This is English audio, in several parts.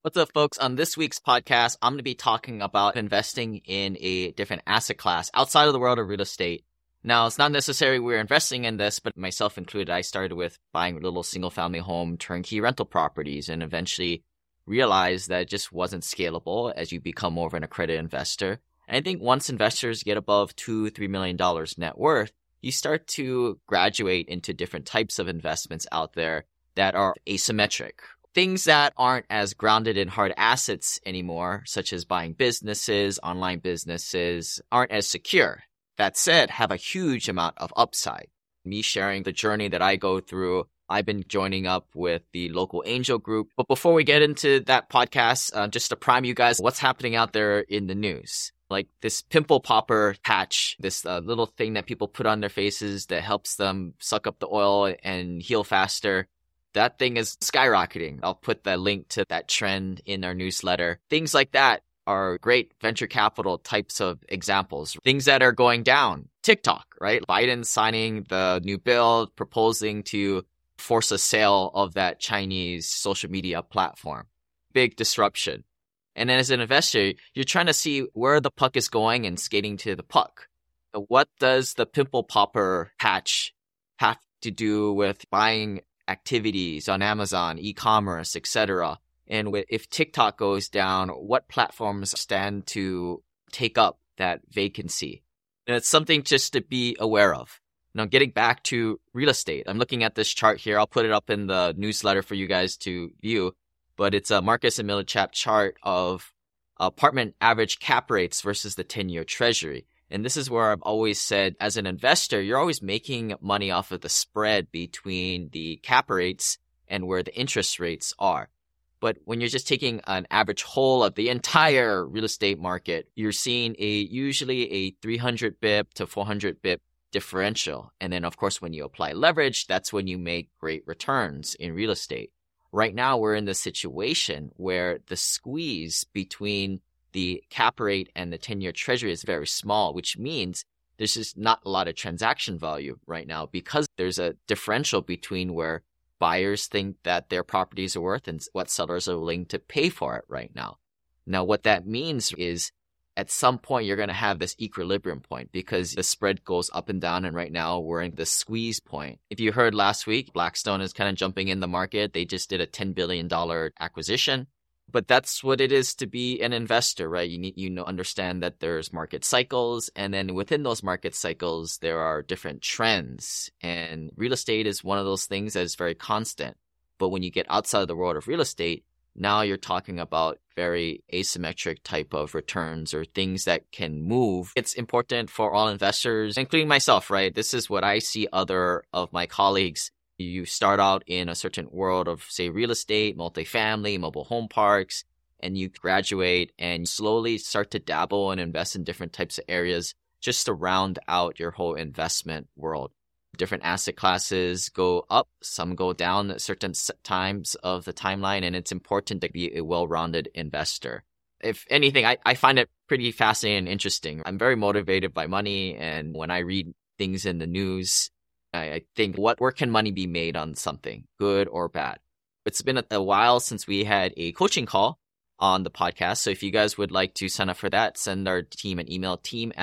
What's up, folks? On this week's podcast, I'm going to be talking about investing in a different asset class outside of the world of real estate. Now, it's not necessarily we're investing in this, but myself included, I started with buying little single-family home turnkey rental properties and eventually realized that it just wasn't scalable as you become more of an accredited investor. And I think once investors get above $2-3 million net worth, you start to graduate into different types of investments out there that are asymmetric. Things that aren't as grounded in hard assets anymore, such as buying businesses, online businesses, aren't as secure. That said, have a huge amount of upside. Me sharing the journey that I go through, I've been joining up with the local angel group. But before we get into that podcast, just to prime you guys, what's happening out there in the news? Like this pimple popper patch, this little thing that people put on their faces that helps them suck up the oil and heal faster. That thing is skyrocketing. I'll put the link to that trend in our newsletter. Things like that are great venture capital types of examples. Things that are going down. TikTok, right? Biden signing the new bill, proposing to force a sale of that Chinese social media platform. Big disruption. And then as an investor, you're trying to see where the puck is going and skating to the puck. What does the pimple popper patch have to do with buying activities on Amazon, e-commerce, etc.? And if TikTok goes down, what platforms stand to take up that vacancy? And it's something just to be aware of. Now, getting back to real estate, I'm looking at this chart here. I'll put it up in the newsletter for you guys to view. But it's a Marcus and Millichap chart of apartment average cap rates versus the 10-year treasury. And this is where I've always said, as an investor, you're always making money off of the spread between the cap rates and where the interest rates are. But when you're just taking an average whole of the entire real estate market, you're seeing usually a 300 bip to 400 bip differential. And then, of course, when you apply leverage, that's when you make great returns in real estate. Right now, we're in the situation where the squeeze between the cap rate and the 10-year treasury is very small, which means there's just not a lot of transaction value right now because there's a differential between where buyers think that their properties are worth and what sellers are willing to pay for it right now. Now, what that means is at some point, you're going to have this equilibrium point because the spread goes up and down. And right now, we're in the squeeze point. If you heard last week, Blackstone is kind of jumping in the market. They just did a $10 billion acquisition. But that's what it is to be an investor, right? You need, understand that there's market cycles. And then within those market cycles, there are different trends. And real estate is one of those things that is very constant. But when you get outside of the world of real estate, now you're talking about very asymmetric type of returns or things that can move. It's important for all investors, including myself, right? This is what I see other of my colleagues. You start out in a certain world of, say, real estate, multifamily, mobile home parks, and you graduate and slowly start to dabble and invest in different types of areas just to round out your whole investment world. Different asset classes go up, some go down at certain times of the timeline, and it's important to be a well-rounded investor. If anything, I find it pretty fascinating and interesting. I'm very motivated by money, and when I read things in the news, I think, where can money be made on something, good or bad? It's been a while since we had a coaching call on the podcast, so if you guys would like to sign up for that, send our team an email,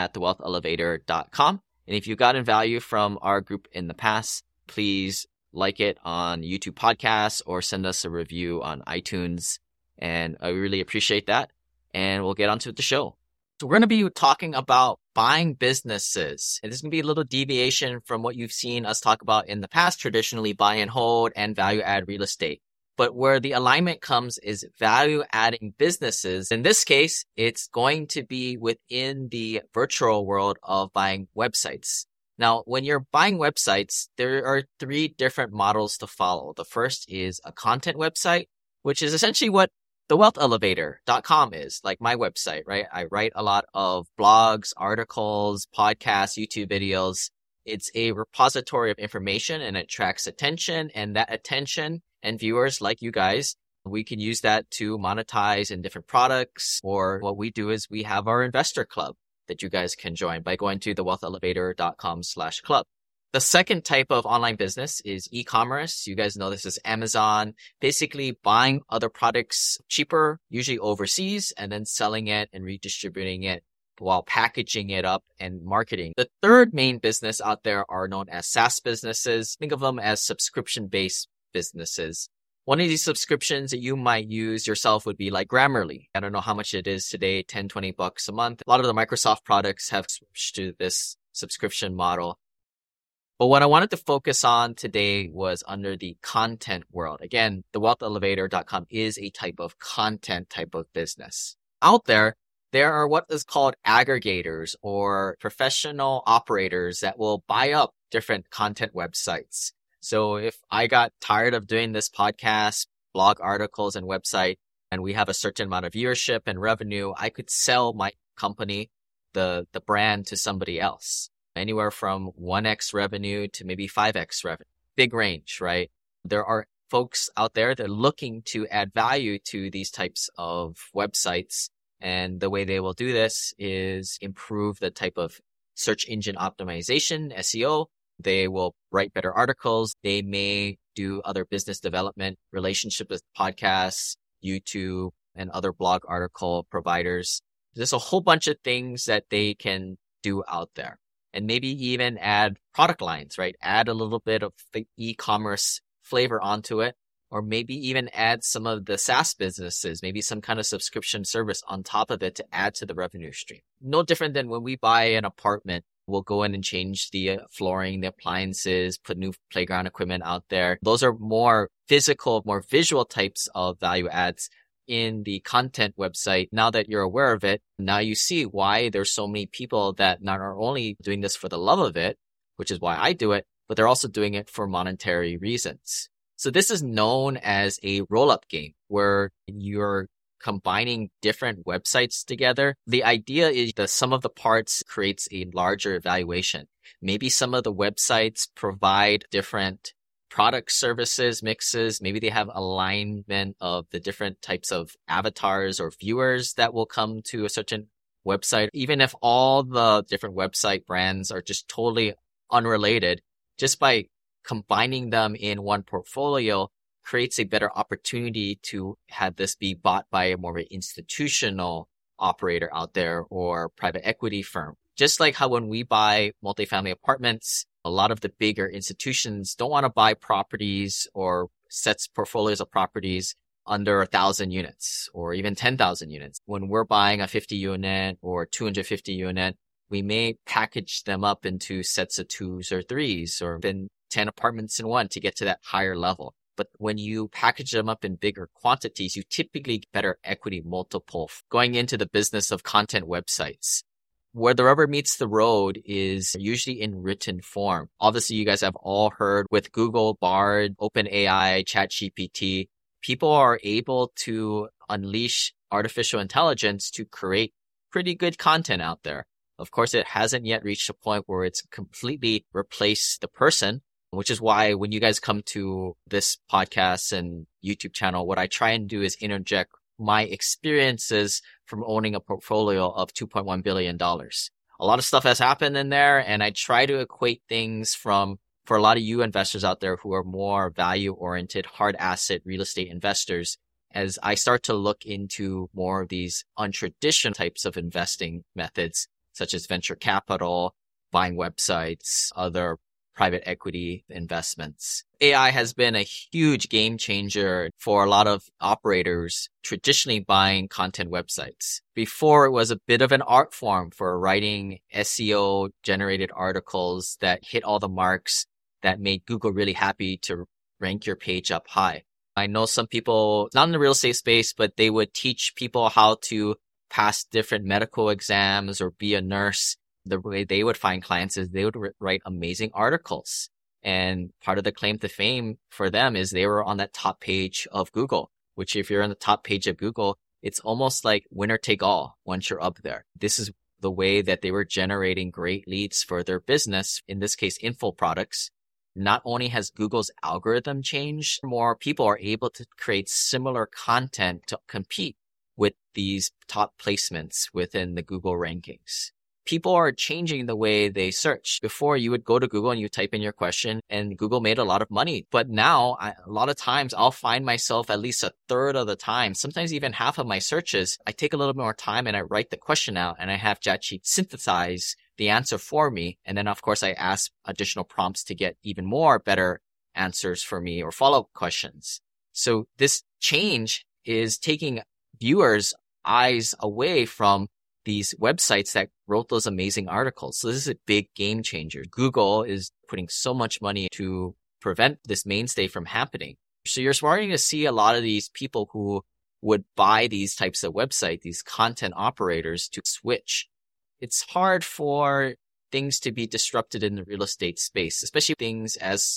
team@thewealthelevator.com. And if you've gotten value from our group in the past, please like it on YouTube podcasts or send us a review on iTunes. And I really appreciate that. And we'll get on to the show. So we're going to be talking about buying businesses. And this is going to be a little deviation from what you've seen us talk about in the past, traditionally buy and hold and value add real estate. But where the alignment comes is value adding businesses. In this case, it's going to be within the virtual world of buying websites. Now, when you're buying websites, there are 3 different models to follow. The first is a content website, which is essentially what thewealthelevator.com is, like my website, right? I write a lot of blogs, articles, podcasts, YouTube videos. It's a repository of information and it attracts attention, and that attention and viewers like you guys, we can use that to monetize in different products. Or what we do is we have our investor club that you guys can join by going to thewealthelevator.com/club. The second type of online business is e-commerce. You guys know this is Amazon, basically buying other products cheaper, usually overseas, and then selling it and redistributing it while packaging it up and marketing. The third main business out there are known as SaaS businesses. Think of them as subscription-based businesses. One of these subscriptions that you might use yourself would be like Grammarly. I don't know how much it is today, 10, $20 a month. A lot of the Microsoft products have switched to this subscription model. But what I wanted to focus on today was under the content world. Again, thewealthelevator.com is a type of content type of business. Out there are what is called aggregators or professional operators that will buy up different content websites. So if I got tired of doing this podcast, blog articles and website, and we have a certain amount of viewership and revenue, I could sell my company, the brand, to somebody else. Anywhere from 1x revenue to maybe 5x revenue. Big range, right? There are folks out there that are looking to add value to these types of websites. And the way they will do this is improve the type of search engine optimization, SEO. They will write better articles. They may do other business development, relationship with podcasts, YouTube, and other blog article providers. There's a whole bunch of things that they can do out there. And maybe even add product lines, right? Add a little bit of the e-commerce flavor onto it, or maybe even add some of the SaaS businesses, maybe some kind of subscription service on top of it to add to the revenue stream. No different than when we buy an apartment, we'll go in and change the flooring, the appliances, put new playground equipment out there. Those are more physical, more visual types of value adds in the content website. Now that you're aware of it, now you see why there's so many people that not are only doing this for the love of it, which is why I do it, but they're also doing it for monetary reasons. So this is known as a roll-up game where you're combining different websites together. The idea is the sum of the parts creates a larger valuation. Maybe some of the websites provide different product services, mixes. Maybe they have alignment of the different types of avatars or viewers that will come to a certain website. Even if all the different website brands are just totally unrelated, just by combining them in one portfolio creates a better opportunity to have this be bought by a more institutional operator out there or private equity firm. Just like how when we buy multifamily apartments, a lot of the bigger institutions don't want to buy properties or sets portfolios of properties under 1,000 units or even 10,000 units. When we're buying a 50 unit or 250 unit, we may package them up into sets of 2s or 3s or then 10 apartments in one to get to that higher level. But when you package them up in bigger quantities, you typically get better equity multiple. Going into the business of content websites, where the rubber meets the road is usually in written form. Obviously, you guys have all heard with Google, Bard, OpenAI, ChatGPT, people are able to unleash artificial intelligence to create pretty good content out there. Of course, it hasn't yet reached a point where it's completely replaced the person, which is why when you guys come to this podcast and YouTube channel, what I try and do is interject my experiences from owning a portfolio of $2.1 billion. A lot of stuff has happened in there, and I try to equate things for a lot of you investors out there who are more value-oriented, hard asset real estate investors. As I start to look into more of these untraditional types of investing methods, such as venture capital, buying websites, other private equity investments. AI has been a huge game changer for a lot of operators traditionally buying content websites. Before, it was a bit of an art form for writing SEO generated articles that hit all the marks that made Google really happy to rank your page up high. I know some people, not in the real estate space, but they would teach people how to pass different medical exams or be a nurse. The way they would find clients is they would write amazing articles. And part of the claim to fame for them is they were on that top page of Google, which if you're on the top page of Google, it's almost like winner take all once you're up there. This is the way that they were generating great leads for their business, in this case, info products. Not only has Google's algorithm changed, more people are able to create similar content to compete with these top placements within the Google rankings. people are changing the way they search. Before, you would go to Google and you type in your question, and Google made a lot of money. But now, a lot of times, I'll find myself at least a third of the time, sometimes even half of my searches, I take a little bit more time and I write the question out and I have ChatGPT synthesize the answer for me. And then, of course, I ask additional prompts to get even more better answers for me or follow-up questions. So this change is taking viewers' eyes away from these websites that wrote those amazing articles. So this is a big game changer. Google is putting so much money to prevent this mainstay from happening. So you're starting to see a lot of these people who would buy these types of websites, these content operators, to switch. It's hard for things to be disrupted in the real estate space, especially things as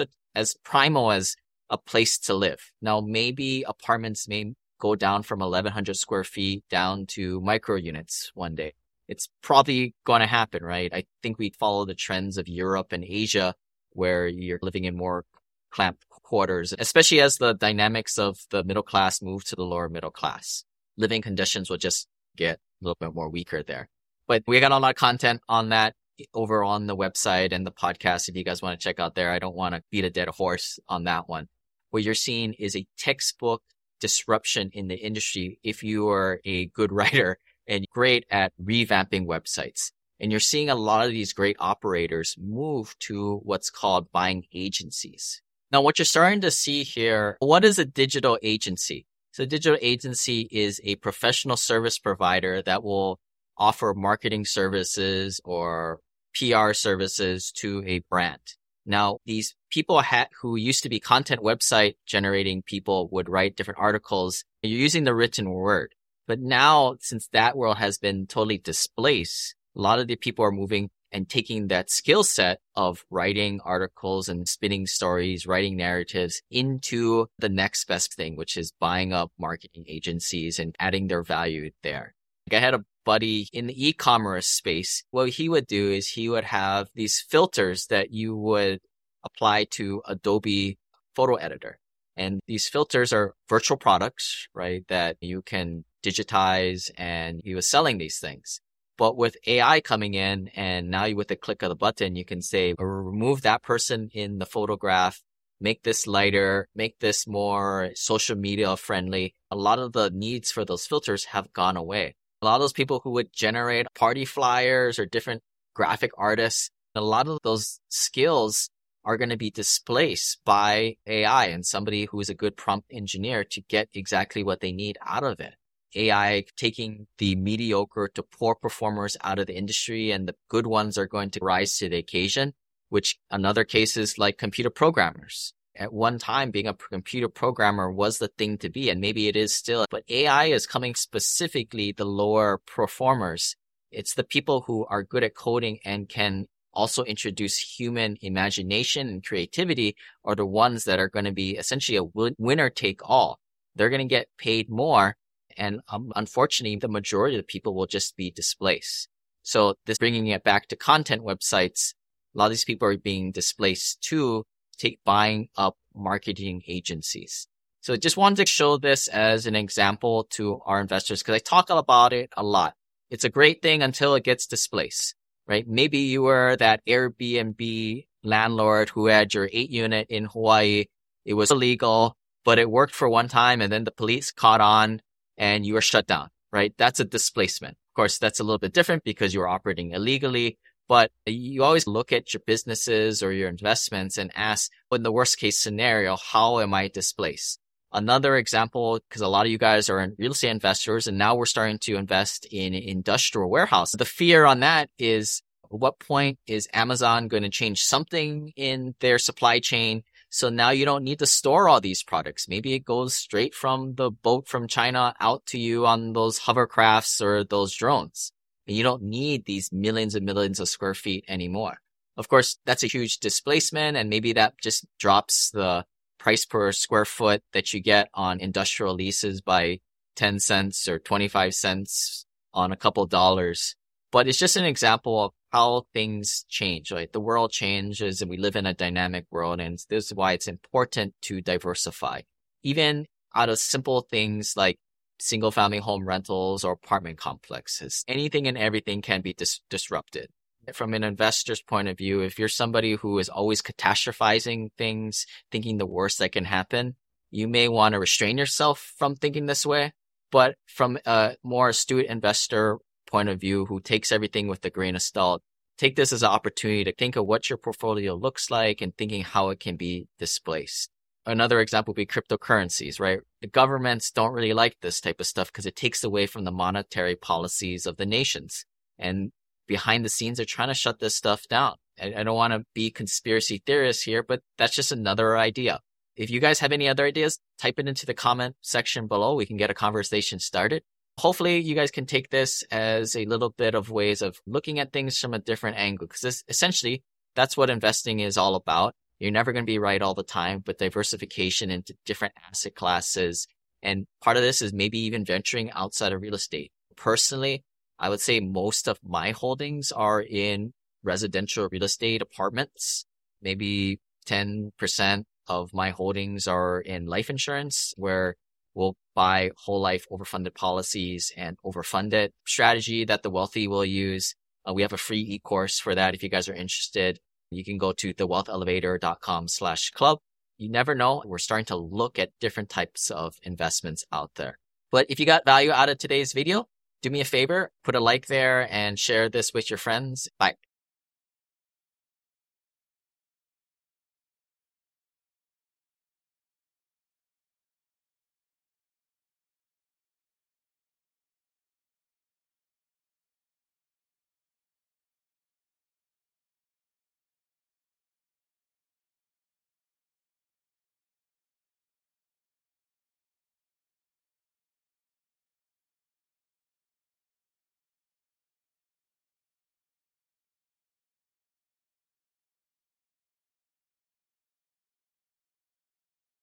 primal as a place to live. Now, maybe apartments may go down from 1,100 square feet down to micro units one day. It's probably going to happen, right? I think we follow the trends of Europe and Asia where you're living in more clamped quarters, especially as the dynamics of the middle class move to the lower middle class. Living conditions will just get a little bit more weaker there. But we got a lot of content on that over on the website and the podcast if you guys want to check out there. I don't want to beat a dead horse on that one. What you're seeing is a textbook disruption in the industry if you are a good writer and great at revamping websites. And you're seeing a lot of these great operators move to what's called buying agencies. Now, what you're starting to see here, what is a digital agency? So a digital agency is a professional service provider that will offer marketing services or PR services to a brand. Now, these people who used to be content website generating people would write different articles. You're using the written word. But now, since that world has been totally displaced, a lot of the people are moving and taking that skill set of writing articles and spinning stories, writing narratives into the next best thing, which is buying up marketing agencies and adding their value there. I had a buddy in the e-commerce space. What he would do is he would have these filters that you would apply to Adobe Photo Editor. And these filters are virtual products, right, that you can digitize, and he was selling these things. But with AI coming in, and now with the click of the button, you can say, remove that person in the photograph, make this lighter, make this more social media friendly. A lot of the needs for those filters have gone away. A lot of those people who would generate party flyers or different graphic artists, a lot of those skills are going to be displaced by AI and somebody who is a good prompt engineer to get exactly what they need out of it. AI taking the mediocre to poor performers out of the industry, and the good ones are going to rise to the occasion, which another case is like computer programmers. At one time, being a computer programmer was the thing to be, and maybe it is still, but AI is coming specifically the lower performers. It's the people who are good at coding and can also introduce human imagination and creativity are the ones that are going to be essentially a winner take all. They're going to get paid more. And unfortunately, the majority of the people will just be displaced. So this bringing it back to content websites, a lot of these people are being displaced to buying up marketing agencies. So just wanted to show this as an example to our investors because I talk about it a lot. It's a great thing until it gets displaced, right? Maybe you were that Airbnb landlord who had your 8-unit in Hawaii. It was illegal, but it worked for one time, and then the police caught on and you were shut down, right? That's a displacement. Of course, that's a little bit different because you're operating illegally, but you always look at your businesses or your investments and ask, in the worst case scenario, how am I displaced? Another example, because a lot of you guys are real estate investors, and now we're starting to invest in industrial warehouse. The fear on that is, at what point is Amazon going to change something in their supply chain? So now you don't need to store all these products. Maybe it goes straight from the boat from China out to you on those hovercrafts or those drones. And you don't need these millions and millions of square feet anymore. Of course, that's a huge displacement, and maybe that just drops the price per square foot that you get on industrial leases by 10 cents or 25 cents on a couple dollars. But it's just an example of how things change, right? The world changes and we live in a dynamic world, and this is why it's important to diversify. Even out of simple things like single family home rentals or apartment complexes. Anything and everything can be disrupted. From an investor's point of view, if you're somebody who is always catastrophizing things, thinking the worst that can happen, you may want to restrain yourself from thinking this way. But from a more astute investor point of view who takes everything with a grain of salt, take this as an opportunity to think of what your portfolio looks like and thinking how it can be displaced. Another example would be cryptocurrencies, right? The governments don't really like this type of stuff because it takes away from the monetary policies of the nations. And behind the scenes, they're trying to shut this stuff down. I don't want to be conspiracy theorists here, but that's just another idea. If you guys have any other ideas, type it into the comment section below. We can get a conversation started. Hopefully, you guys can take this as a little bit of ways of looking at things from a different angle, because essentially, that's what investing is all about. You're never going to be right all the time, but diversification into different asset classes. And part of this is maybe even venturing outside of real estate. Personally, I would say most of my holdings are in residential real estate apartments. Maybe 10% of my holdings are in life insurance, where we'll buy whole life overfunded policies and overfunded strategy that the wealthy will use. We have a free e-course for that. If you guys are interested, you can go to thewealthelevator.com/club. You never know. We're starting to look at different types of investments out there. But if you got value out of today's video, do me a favor, put a like there and share this with your friends. Bye.